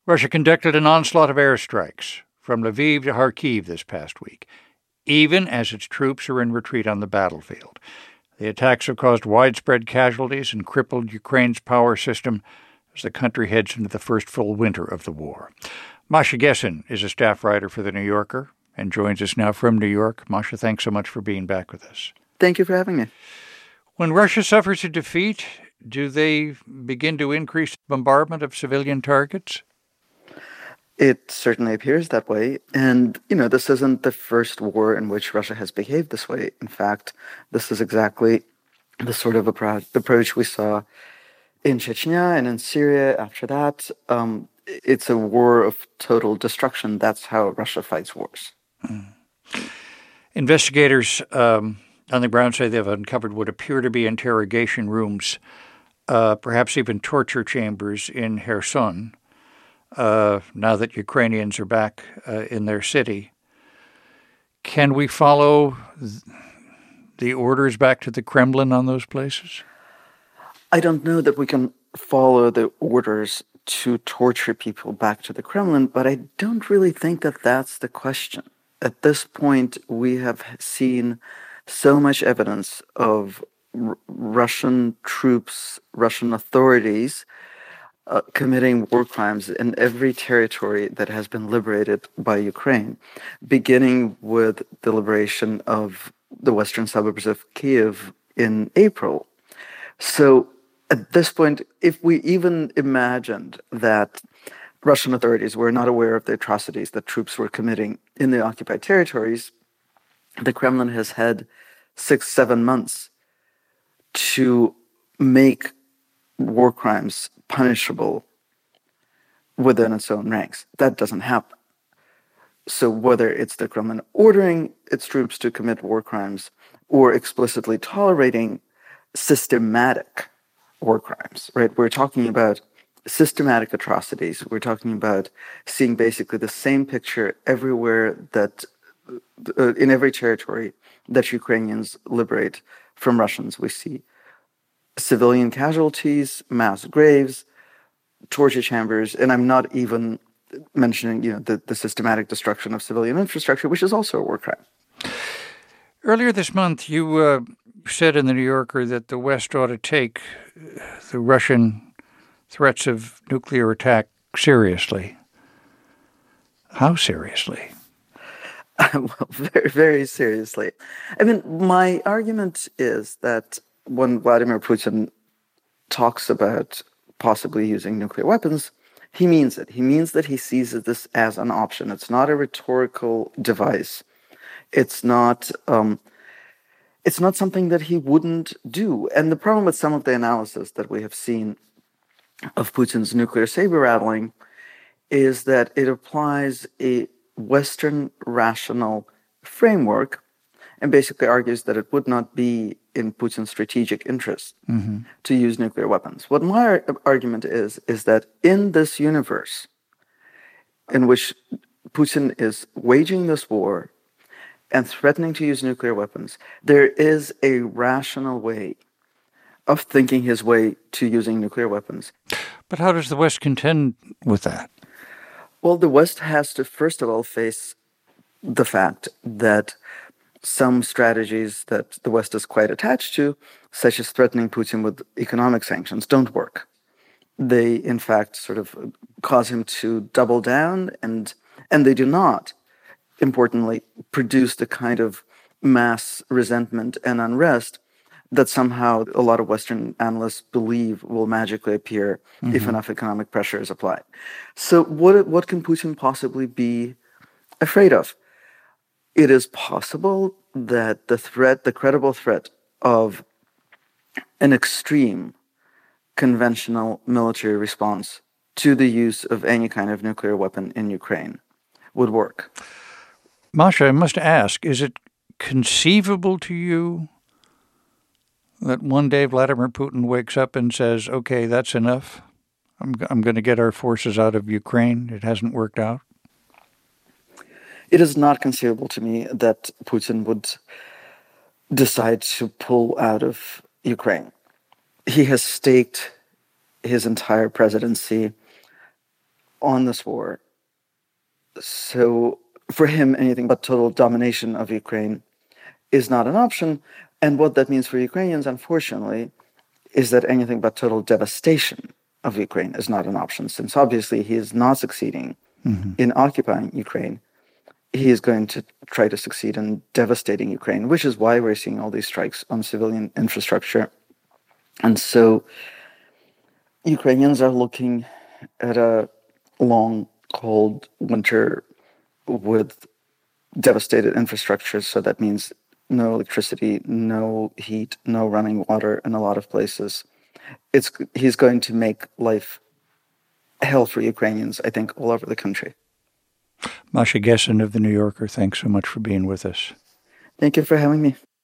Russia conducted an onslaught of airstrikes from Lviv to Kharkiv this past week, even as its troops are in retreat on the battlefield. The attacks have caused widespread casualties and crippled Ukraine's power system as the country heads into the first full winter of the war. Masha Gessen is a staff writer for The New Yorker and joins us now from New York. Masha, thanks so much for being back with us. Thank you for having me. When Russia suffers a defeat, do they begin to increase bombardment of civilian targets? It certainly appears that way. And, this isn't the first war in which Russia has behaved this way. In fact, this is exactly the sort of approach we saw in Chechnya and in Syria after that. It's a war of total destruction. That's how Russia fights wars. Investigators on the ground say they've uncovered what appear to be interrogation rooms, perhaps even torture chambers in Kherson, now that Ukrainians are back in their city. Can we follow the orders back to the Kremlin on those places? I don't know that we can follow the orders to torture people back to the Kremlin, but I don't really think that that's the question. At this point, we have seen so much evidence of Russian troops, Russian authorities committing war crimes in every territory that has been liberated by Ukraine, beginning with the liberation of the western suburbs of Kyiv in April. So at this point, if we even imagined that Russian authorities were not aware of the atrocities that troops were committing in the occupied territories, the Kremlin has had 6-7 months to make war crimes punishable within its own ranks. That doesn't happen. So whether it's the Kremlin ordering its troops to commit war crimes or explicitly tolerating systematic war crimes, right? We're talking about systematic atrocities. We're talking about seeing basically the same picture everywhere that, in every territory that Ukrainians liberate from Russians. We see civilian casualties, mass graves, torture chambers, and I'm not even mentioning, the systematic destruction of civilian infrastructure, which is also a war crime. Earlier this month, you said in The New Yorker that the West ought to take the Russian threats of nuclear attack seriously. How seriously? Well, very, very seriously. I mean, my argument is that when Vladimir Putin talks about possibly using nuclear weapons, he means it. He means that he sees this as an option. It's not a rhetorical device. It's not something that he wouldn't do. And the problem with some of the analysis that we have seen of Putin's nuclear saber rattling is that it applies a Western rational framework and basically argues that it would not be in Putin's strategic interest to use nuclear weapons. What my argument is that in this universe in which Putin is waging this war and threatening to use nuclear weapons, there is a rational way of thinking his way to using nuclear weapons. But how does the West contend with that? Well, the West has to, first of all, face the fact that some strategies that the West is quite attached to, such as threatening Putin with economic sanctions, don't work. They, in fact, sort of cause him to double down, and they do not, importantly, produce the kind of mass resentment and unrest that somehow a lot of Western analysts believe will magically appear if enough economic pressure is applied. So what can Putin possibly be afraid of? It is possible that the credible threat of an extreme conventional military response to the use of any kind of nuclear weapon in Ukraine would work. Masha, I must ask, is it conceivable to you that one day Vladimir Putin wakes up and says, okay, that's enough. I'm going to get our forces out of Ukraine. It hasn't worked out. It is not conceivable to me that Putin would decide to pull out of Ukraine. He has staked his entire presidency on this war. So for him, anything but total domination of Ukraine is not an option. And what that means for Ukrainians, unfortunately, is that anything but total devastation of Ukraine is not an option, since obviously he is not succeeding in occupying Ukraine. He is going to try to succeed in devastating Ukraine, which is why we're seeing all these strikes on civilian infrastructure. And so Ukrainians are looking at a long, cold winter with devastated infrastructure. So that means no electricity, no heat, no running water in a lot of places. He's going to make life hell for Ukrainians, I think, all over the country. Masha Gessen of The New Yorker, thanks so much for being with us. Thank you for having me.